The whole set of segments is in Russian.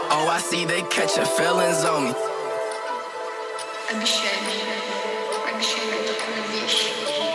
Oh, I see they catching feelings on me. Обещай мне такую вещь.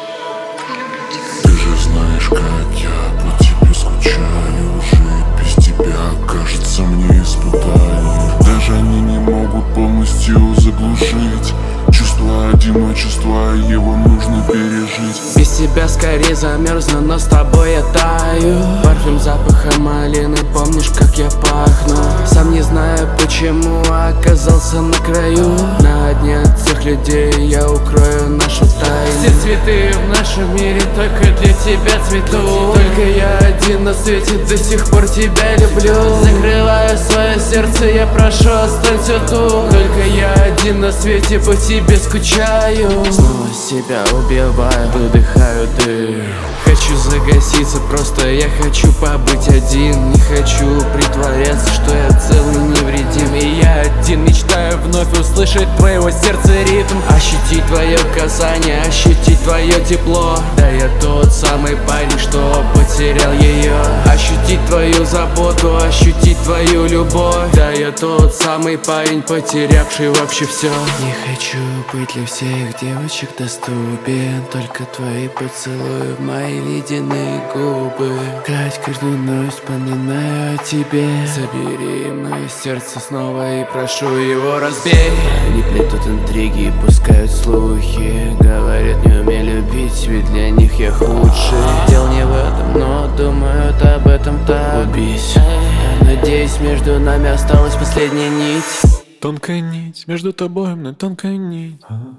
Люблю тебя. Ты же знаешь, как я по тебе скучаю. Жить без тебя кажется мне испытанием. Даже они не могут полностью заглушить чувство одиночества, его нужно пережить. Без тебя скорее замерзну, но с тобой я таю. Парфюм запаха малины, помнишь, как я пахну? Сам не знаю почему, оказался на краю. На дне от всех людей я укрою нашу тайну. Все цветы в нашем мире только для тебя цветут. Только я один на свете, до сих пор тебя люблю. Закрываю свое сердце, я прошу, останься тут. Только я один на свете, по тебе скучаю. Снова себя убиваю, выдыхаю дым. Хочу загаситься, просто я хочу побыть один. Не хочу притворяться, что я целый невредим. И я один мечтаю вновь услышать твоего сердца ритм. Ощутить твое касание, ощутить твое тепло. Да, я тот самый парень, что потерял ее. Ощутить твою заботу, ощутить твою любовь. Да, я тот самый парень, потерявший вообще все. Не хочу быть для всех девочек доступен. Только твои поцелуи в мои ледяные губы. Каждую ночь вспоминаю о тебе. Забери мое сердце снова и прошу его разбей. Они плетут интриги и пускают слухи. Говорят, не умею любить, ведь для них я худший. Дело не в этом, но думают об этом так. Убейся. Надеюсь, между нами осталась последняя нить. Тонкая нить, между тобой мной тонкая нить.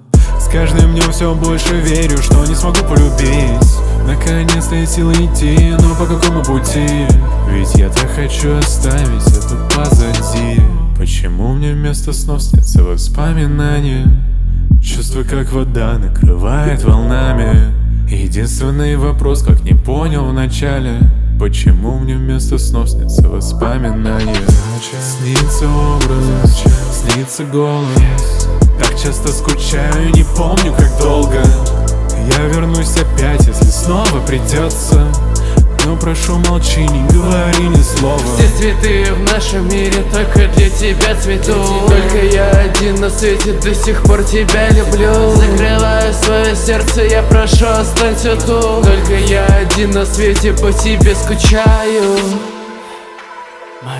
С каждым днем все больше верю, что не смогу полюбить. Наконец-то есть силы идти, но по какому пути? Ведь я так хочу оставить это позади. Почему мне вместо снов снятся воспоминания? Чувство, как вода накрывает волнами. Единственный вопрос, как не понял вначале, почему мне вместо снов снятся воспоминания? Снится образ, снится голос. Так часто скучаю, не помню, как долго. Я вернусь опять, если снова придется. Но прошу, молчи, не говори ни слова. Все цветы в нашем мире только для тебя цветут. Только я один на свете, до сих пор тебя люблю. Закрываю свое сердце, я прошу, останься тут. Только я один на свете, по тебе скучаю.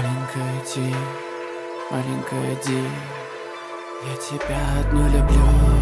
Маленькая Ди, я тебя одну люблю.